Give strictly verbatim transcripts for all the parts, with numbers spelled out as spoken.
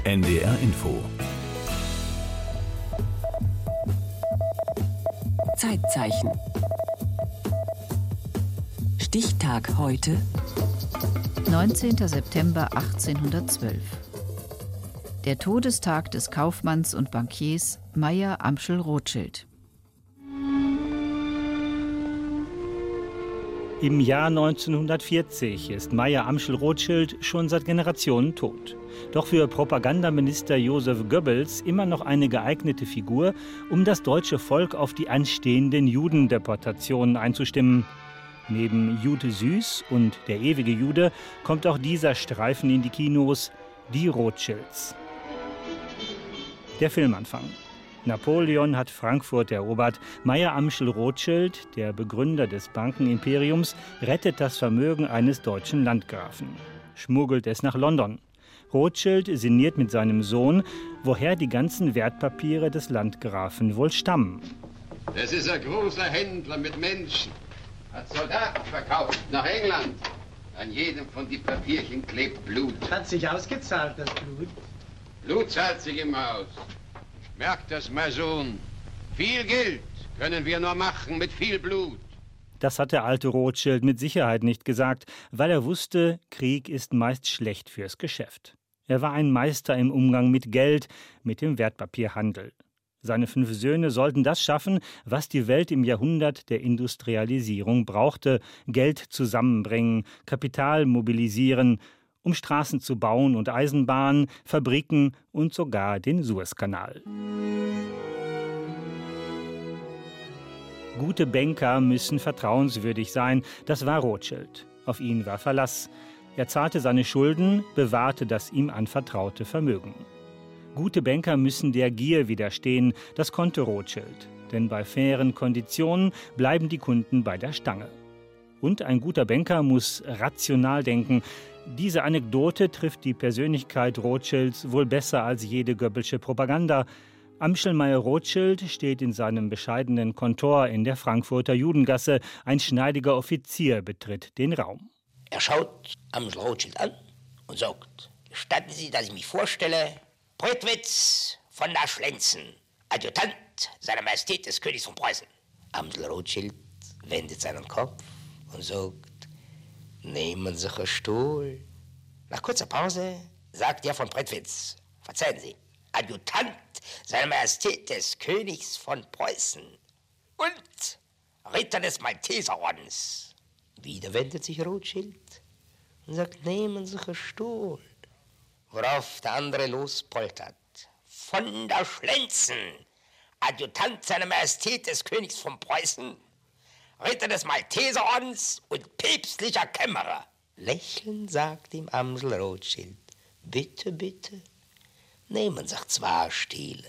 N D R Info. Zeitzeichen. Stichtag heute. neunzehnter September achtzehnhundertzwölf. Der Todestag des Kaufmanns und Bankiers Mayer Amschel Rothschild. Im Jahr neunzehnhundertvierzig ist Mayer Amschel Rothschild schon seit Generationen tot. Doch für Propagandaminister Joseph Goebbels immer noch eine geeignete Figur, um das deutsche Volk auf die anstehenden Judendeportationen einzustimmen. Neben Jude Süß und Der ewige Jude kommt auch dieser Streifen in die Kinos, Die Rothschilds. Der Filmanfang. Napoleon hat Frankfurt erobert. Mayer Amschel Rothschild, der Begründer des Bankenimperiums, rettet das Vermögen eines deutschen Landgrafen, schmuggelt es nach London. Rothschild sinniert mit seinem Sohn, woher die ganzen Wertpapiere des Landgrafen wohl stammen. Das ist ein großer Händler mit Menschen. Hat Soldaten verkauft nach England. An jedem von die Papierchen klebt Blut. Hat sich ausgezahlt, das Blut? Blut zahlt sich immer aus. Merkt das, mein Sohn. Viel Geld können wir nur machen mit viel Blut. Das hat der alte Rothschild mit Sicherheit nicht gesagt, weil er wusste, Krieg ist meist schlecht fürs Geschäft. Er war ein Meister im Umgang mit Geld, mit dem Wertpapierhandel. Seine fünf Söhne sollten das schaffen, was die Welt im Jahrhundert der Industrialisierung brauchte: Geld zusammenbringen, Kapital mobilisieren, um Straßen zu bauen und Eisenbahnen, Fabriken und sogar den Suezkanal. Gute Banker müssen vertrauenswürdig sein, das war Rothschild. Auf ihn war Verlass. Er zahlte seine Schulden, bewahrte das ihm anvertraute Vermögen. Gute Banker müssen der Gier widerstehen, das konnte Rothschild. Denn bei fairen Konditionen bleiben die Kunden bei der Stange. Und ein guter Banker muss rational denken. Diese Anekdote trifft die Persönlichkeit Rothschilds wohl besser als jede Goebbelsche Propaganda. Amschel Mayer Rothschild steht in seinem bescheidenen Kontor in der Frankfurter Judengasse. Ein schneidiger Offizier betritt den Raum. Er schaut Amschel Rothschild an und sagt: Gestatten Sie, dass ich mich vorstelle, Prittwitz von der Schlenzen, Adjutant seiner Majestät des Königs von Preußen. Amschel Rothschild wendet seinen Kopf und sagt: Nehmen Sie einen Stuhl. Nach kurzer Pause sagt er von Prittwitz: Verzeihen Sie, Adjutant seiner Majestät des Königs von Preußen und Ritter des Malteserordens. Wieder wendet sich Rothschild und sagt: Nehmen Sie einen Stuhl. Worauf der andere lospoltert: Von der Schlenzen, Adjutant seiner Majestät des Königs von Preußen, Ritter des Malteserordens und päpstlicher Kämmerer. Lächelnd sagt ihm Amschel Rothschild: Bitte, bitte, nehmen sich zwei Stühle.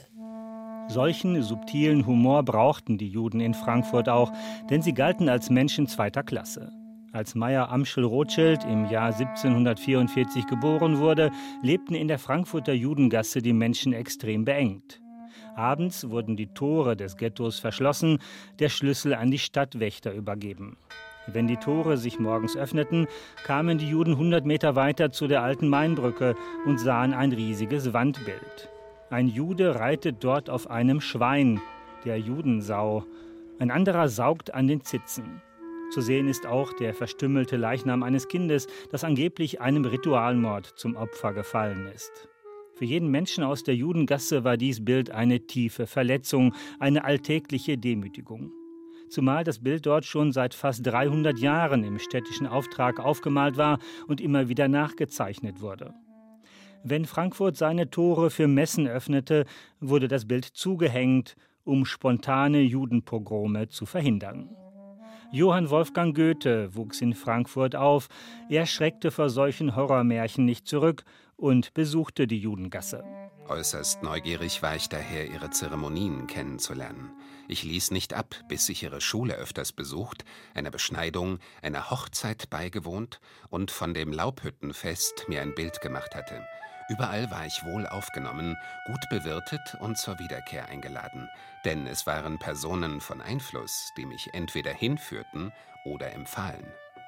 Solchen subtilen Humor brauchten die Juden in Frankfurt auch, denn sie galten als Menschen zweiter Klasse. Als Mayer Amschel Rothschild im Jahr siebzehnhundertvierundvierzig geboren wurde, lebten in der Frankfurter Judengasse die Menschen extrem beengt. Abends wurden die Tore des Ghettos verschlossen, der Schlüssel an die Stadtwächter übergeben. Wenn die Tore sich morgens öffneten, kamen die Juden hundert Meter weiter zu der alten Mainbrücke und sahen ein riesiges Wandbild. Ein Jude reitet dort auf einem Schwein, der Judensau. Ein anderer saugt an den Zitzen. Zu sehen ist auch der verstümmelte Leichnam eines Kindes, das angeblich einem Ritualmord zum Opfer gefallen ist. Für jeden Menschen aus der Judengasse war dies Bild eine tiefe Verletzung, eine alltägliche Demütigung. Zumal das Bild dort schon seit fast dreihundert Jahren im städtischen Auftrag aufgemalt war und immer wieder nachgezeichnet wurde. Wenn Frankfurt seine Tore für Messen öffnete, wurde das Bild zugehängt, um spontane Judenpogrome zu verhindern. Johann Wolfgang Goethe wuchs in Frankfurt auf. Er schreckte vor solchen Horrormärchen nicht zurück und besuchte die Judengasse. Äußerst neugierig war ich daher, ihre Zeremonien kennenzulernen. Ich ließ nicht ab, bis ich ihre Schule öfters besucht, einer Beschneidung, einer Hochzeit beigewohnt und von dem Laubhüttenfest mir ein Bild gemacht hatte. Überall war ich wohl aufgenommen, gut bewirtet und zur Wiederkehr eingeladen. Denn es waren Personen von Einfluss, die mich entweder hinführten oder empfahlen.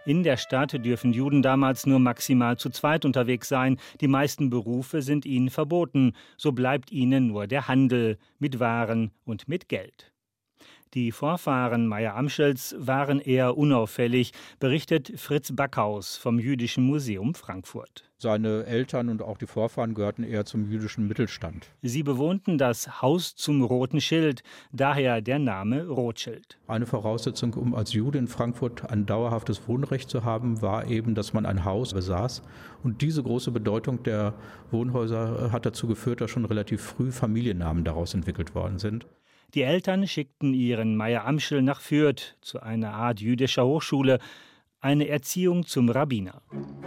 In der Stadt dürfen Juden damals nur maximal zu zweit unterwegs sein. Die meisten Berufe sind ihnen verboten. So bleibt ihnen nur der Handel mit Waren und mit Geld. Die Vorfahren Meyer Amschels waren eher unauffällig, berichtet Fritz Backhaus vom Jüdischen Museum Frankfurt. Seine Eltern und auch die Vorfahren gehörten eher zum jüdischen Mittelstand. Sie bewohnten das Haus zum Roten Schild, daher der Name Rothschild. Eine Voraussetzung, um als Jude in Frankfurt ein dauerhaftes Wohnrecht zu haben, war eben, dass man ein Haus besaß. Und diese große Bedeutung der Wohnhäuser hat dazu geführt, dass schon relativ früh Familiennamen daraus entwickelt worden sind. Die Eltern schickten ihren Meyer Amschel nach Fürth zu einer Art jüdischer Hochschule, eine Erziehung zum Rabbiner.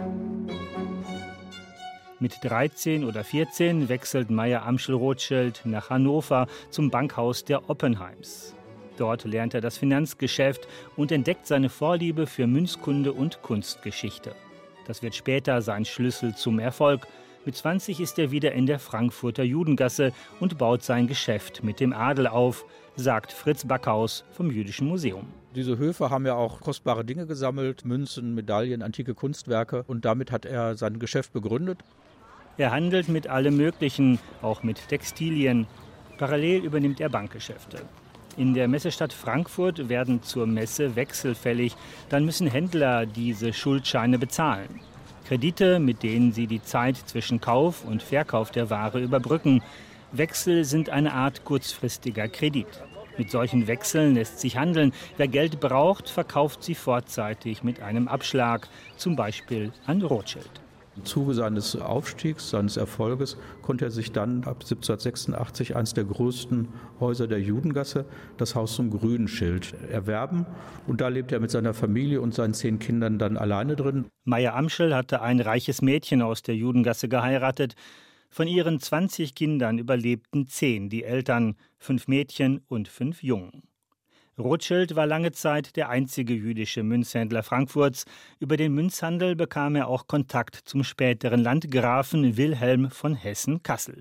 Mit dreizehn oder vierzehn wechselt Meyer Amschel Rothschild nach Hannover zum Bankhaus der Oppenheims. Dort lernt er das Finanzgeschäft und entdeckt seine Vorliebe für Münzkunde und Kunstgeschichte. Das wird später sein Schlüssel zum Erfolg. Mit zwanzig ist er wieder in der Frankfurter Judengasse und baut sein Geschäft mit dem Adel auf, sagt Fritz Backhaus vom Jüdischen Museum. Diese Höfe haben ja auch kostbare Dinge gesammelt, Münzen, Medaillen, antike Kunstwerke, und damit hat er sein Geschäft begründet. Er handelt mit allem Möglichen, auch mit Textilien. Parallel übernimmt er Bankgeschäfte. In der Messestadt Frankfurt werden zur Messe Wechsel fällig. Dann müssen Händler diese Schuldscheine bezahlen. Kredite, mit denen sie die Zeit zwischen Kauf und Verkauf der Ware überbrücken. Wechsel sind eine Art kurzfristiger Kredit. Mit solchen Wechseln lässt sich handeln. Wer Geld braucht, verkauft sie vorzeitig mit einem Abschlag, zum Beispiel an Rothschild. Im Zuge seines Aufstiegs, seines Erfolges, konnte er sich dann ab siebzehnhundertsechsundachtzig eines der größten Häuser der Judengasse, das Haus zum Grünen Schild, erwerben. Und da lebt er mit seiner Familie und seinen zehn Kindern dann alleine drin. Meyer Amschel hatte ein reiches Mädchen aus der Judengasse geheiratet. Von ihren zwanzig Kindern überlebten zehn die Eltern, fünf Mädchen und fünf Jungen. Rothschild war lange Zeit der einzige jüdische Münzhändler Frankfurts. Über den Münzhandel bekam er auch Kontakt zum späteren Landgrafen Wilhelm von Hessen-Kassel.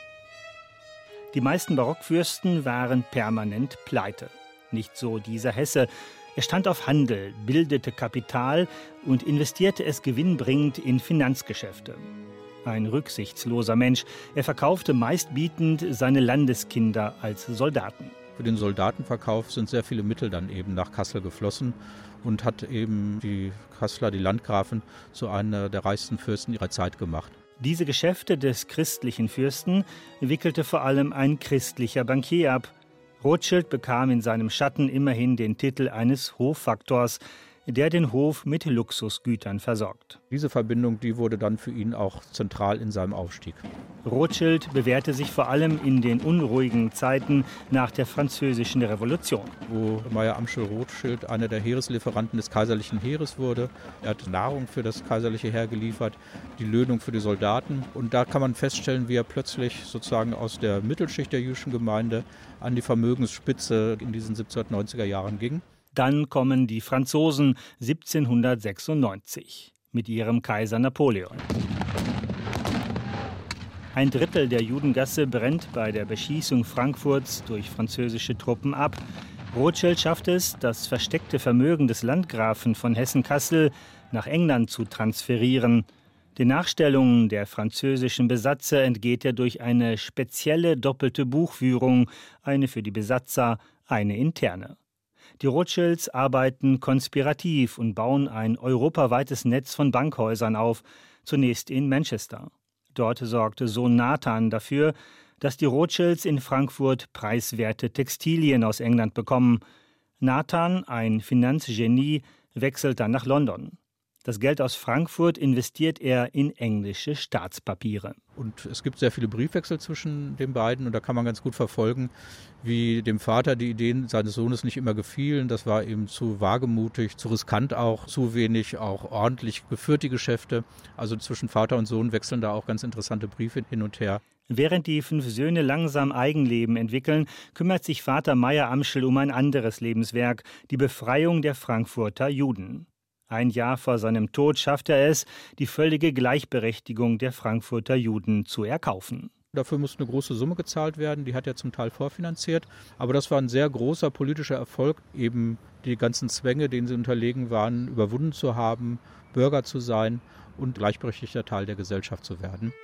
Die meisten Barockfürsten waren permanent pleite. Nicht so dieser Hesse. Er stand auf Handel, bildete Kapital und investierte es gewinnbringend in Finanzgeschäfte. Ein rücksichtsloser Mensch. Er verkaufte meistbietend seine Landeskinder als Soldaten. Für den Soldatenverkauf sind sehr viele Mittel dann eben nach Kassel geflossen und hat eben die Kasseler, die Landgrafen, zu einer der reichsten Fürsten ihrer Zeit gemacht. Diese Geschäfte des christlichen Fürsten wickelte vor allem ein christlicher Bankier ab. Rothschild bekam in seinem Schatten immerhin den Titel eines Hoffaktors, der den Hof mit Luxusgütern versorgt. Diese Verbindung, die wurde dann für ihn auch zentral in seinem Aufstieg. Rothschild bewährte sich vor allem in den unruhigen Zeiten nach der Französischen Revolution. Wo Meyer Amschel Rothschild einer der Heereslieferanten des kaiserlichen Heeres wurde. Er hat Nahrung für das kaiserliche Heer geliefert, die Löhnung für die Soldaten. Und da kann man feststellen, wie er plötzlich sozusagen aus der Mittelschicht der jüdischen Gemeinde an die Vermögensspitze in diesen siebzehnhundertneunziger Jahren ging. Dann kommen die Franzosen siebzehnhundertsechsundneunzig mit ihrem Kaiser Napoleon. Ein Drittel der Judengasse brennt bei der Beschießung Frankfurts durch französische Truppen ab. Rothschild schafft es, das versteckte Vermögen des Landgrafen von Hessen-Kassel nach England zu transferieren. Den Nachstellungen der französischen Besatzer entgeht er durch eine spezielle doppelte Buchführung, eine für die Besatzer, eine interne. Die Rothschilds arbeiten konspirativ und bauen ein europaweites Netz von Bankhäusern auf, zunächst in Manchester. Dort sorgte Sohn Nathan dafür, dass die Rothschilds in Frankfurt preiswerte Textilien aus England bekommen. Nathan, ein Finanzgenie, wechselt dann nach London. Das Geld aus Frankfurt investiert er in englische Staatspapiere. Und es gibt sehr viele Briefwechsel zwischen den beiden und da kann man ganz gut verfolgen, wie dem Vater die Ideen seines Sohnes nicht immer gefielen. Das war ihm zu wagemutig, zu riskant auch, zu wenig auch ordentlich geführt, die Geschäfte. Also zwischen Vater und Sohn wechseln da auch ganz interessante Briefe hin und her. Während die fünf Söhne langsam Eigenleben entwickeln, kümmert sich Vater Meyer Amschel um ein anderes Lebenswerk, die Befreiung der Frankfurter Juden. Ein Jahr vor seinem Tod schafft er es, die völlige Gleichberechtigung der Frankfurter Juden zu erkaufen. Dafür musste eine große Summe gezahlt werden, die hat er zum Teil vorfinanziert. Aber das war ein sehr großer politischer Erfolg, eben die ganzen Zwänge, denen sie unterlegen waren, überwunden zu haben, Bürger zu sein und gleichberechtigter Teil der Gesellschaft zu werden.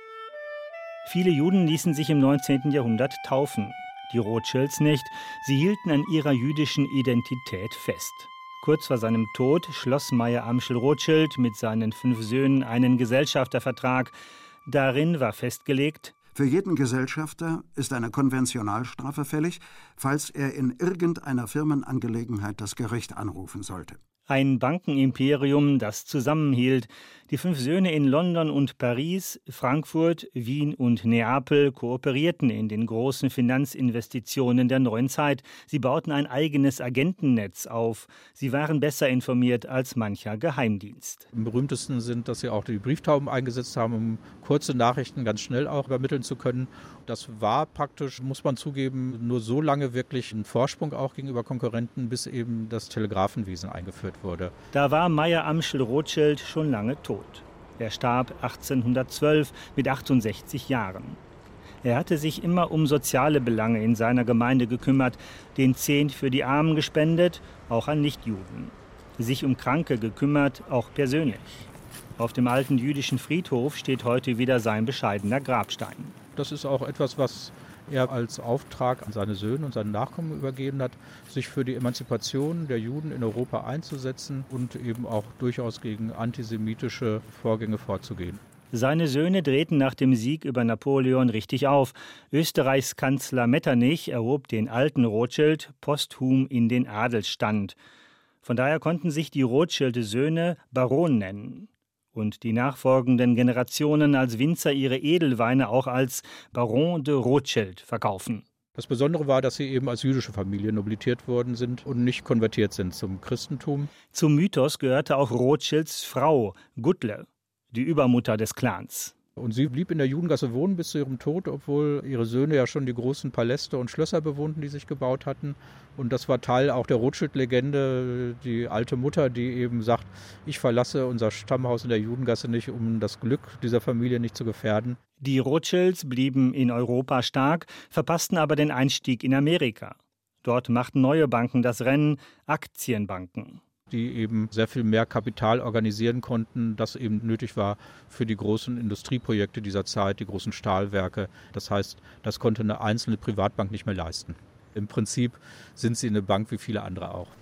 Viele Juden ließen sich im neunzehnten Jahrhundert taufen. Die Rothschilds nicht. Sie hielten an ihrer jüdischen Identität fest. Kurz vor seinem Tod schloss Meyer Amschel Rothschild mit seinen fünf Söhnen einen Gesellschaftervertrag. Darin war festgelegt: Für jeden Gesellschafter ist eine Konventionalstrafe fällig, falls er in irgendeiner Firmenangelegenheit das Gericht anrufen sollte. Ein Bankenimperium, das zusammenhielt. Die fünf Söhne in London und Paris, Frankfurt, Wien und Neapel kooperierten in den großen Finanzinvestitionen der neuen Zeit. Sie bauten ein eigenes Agentennetz auf. Sie waren besser informiert als mancher Geheimdienst. Am berühmtesten sind, dass sie auch die Brieftauben eingesetzt haben, um kurze Nachrichten ganz schnell auch übermitteln zu können. Das war praktisch, muss man zugeben, nur so lange wirklich ein Vorsprung auch gegenüber Konkurrenten, bis eben das Telegrafenwesen eingeführt wurde. Da war Meyer Amschel Rothschild schon lange tot. Er starb achtzehnhundertzwölf mit achtundsechzig Jahren. Er hatte sich immer um soziale Belange in seiner Gemeinde gekümmert, den Zehnt für die Armen gespendet, auch an Nichtjuden. Sich um Kranke gekümmert, auch persönlich. Auf dem alten jüdischen Friedhof steht heute wieder sein bescheidener Grabstein. Das ist auch etwas, was er als Auftrag an seine Söhne und seine Nachkommen übergeben hat, sich für die Emanzipation der Juden in Europa einzusetzen und eben auch durchaus gegen antisemitische Vorgänge vorzugehen. Seine Söhne drehten nach dem Sieg über Napoleon richtig auf. Österreichs Kanzler Metternich erhob den alten Rothschild posthum in den Adelsstand. Von daher konnten sich die Rothschild-Söhne Baron nennen. Und die nachfolgenden Generationen als Winzer ihre Edelweine auch als Baron de Rothschild verkaufen. Das Besondere war, dass sie eben als jüdische Familie nobilitiert worden sind und nicht konvertiert sind zum Christentum. Zum Mythos gehörte auch Rothschilds Frau, Gudle, die Übermutter des Clans. Und sie blieb in der Judengasse wohnen bis zu ihrem Tod, obwohl ihre Söhne ja schon die großen Paläste und Schlösser bewohnten, die sich gebaut hatten. Und das war Teil auch der Rothschild-Legende, die alte Mutter, die eben sagt, ich verlasse unser Stammhaus in der Judengasse nicht, um das Glück dieser Familie nicht zu gefährden. Die Rothschilds blieben in Europa stark, verpassten aber den Einstieg in Amerika. Dort machten neue Banken das Rennen, Aktienbanken, die eben sehr viel mehr Kapital organisieren konnten, das eben nötig war für die großen Industrieprojekte dieser Zeit, die großen Stahlwerke. Das heißt, das konnte eine einzelne Privatbank nicht mehr leisten. Im Prinzip sind sie eine Bank wie viele andere auch.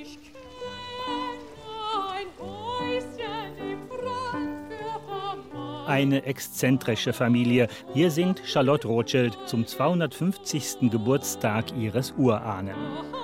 Eine exzentrische Familie. Hier singt Charlotte Rothschild zum zweihundertfünfzigsten Geburtstag ihres Urahnen.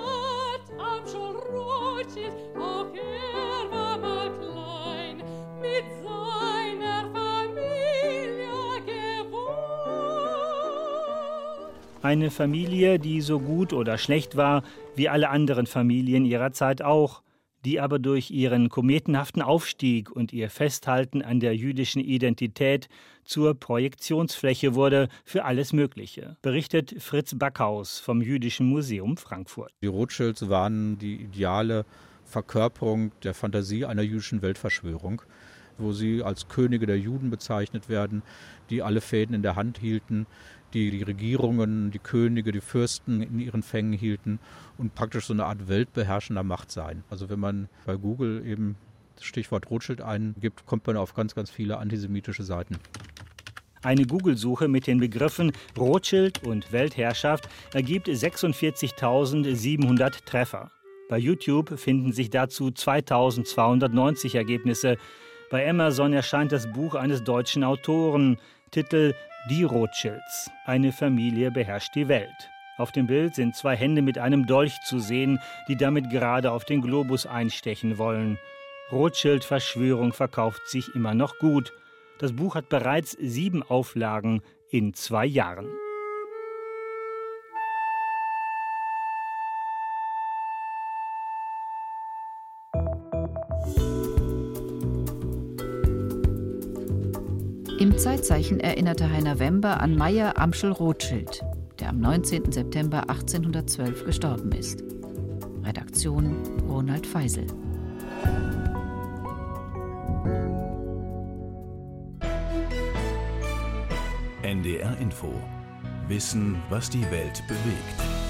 Eine Familie, die so gut oder schlecht war, wie alle anderen Familien ihrer Zeit auch, die aber durch ihren kometenhaften Aufstieg und ihr Festhalten an der jüdischen Identität zur Projektionsfläche wurde für alles Mögliche, berichtet Fritz Backhaus vom Jüdischen Museum Frankfurt. Die Rothschilds waren die ideale Verkörperung der Fantasie einer jüdischen Weltverschwörung, wo sie als Könige der Juden bezeichnet werden, die alle Fäden in der Hand hielten, die die Regierungen, die Könige, die Fürsten in ihren Fängen hielten und praktisch so eine Art weltbeherrschender Macht seien. Also wenn man bei Google eben das Stichwort Rothschild eingibt, kommt man auf ganz, ganz viele antisemitische Seiten. Eine Google-Suche mit den Begriffen Rothschild und Weltherrschaft ergibt sechsundvierzigtausendsiebenhundert Treffer. Bei YouTube finden sich dazu zweitausendzweihundertneunzig Ergebnisse. Bei Amazon erscheint das Buch eines deutschen Autoren, Titel Die Rothschilds. Eine Familie beherrscht die Welt. Auf dem Bild sind zwei Hände mit einem Dolch zu sehen, die damit gerade auf den Globus einstechen wollen. Rothschild-Verschwörung verkauft sich immer noch gut. Das Buch hat bereits sieben Auflagen in zwei Jahren. Im Zeitzeichen erinnerte Heiner Wember an Meyer Amschel Rothschild, der am neunzehnten September achtzehnhundertzwölf gestorben ist. Redaktion Ronald Feisel. N D R Info Info. Wissen, was die Welt bewegt.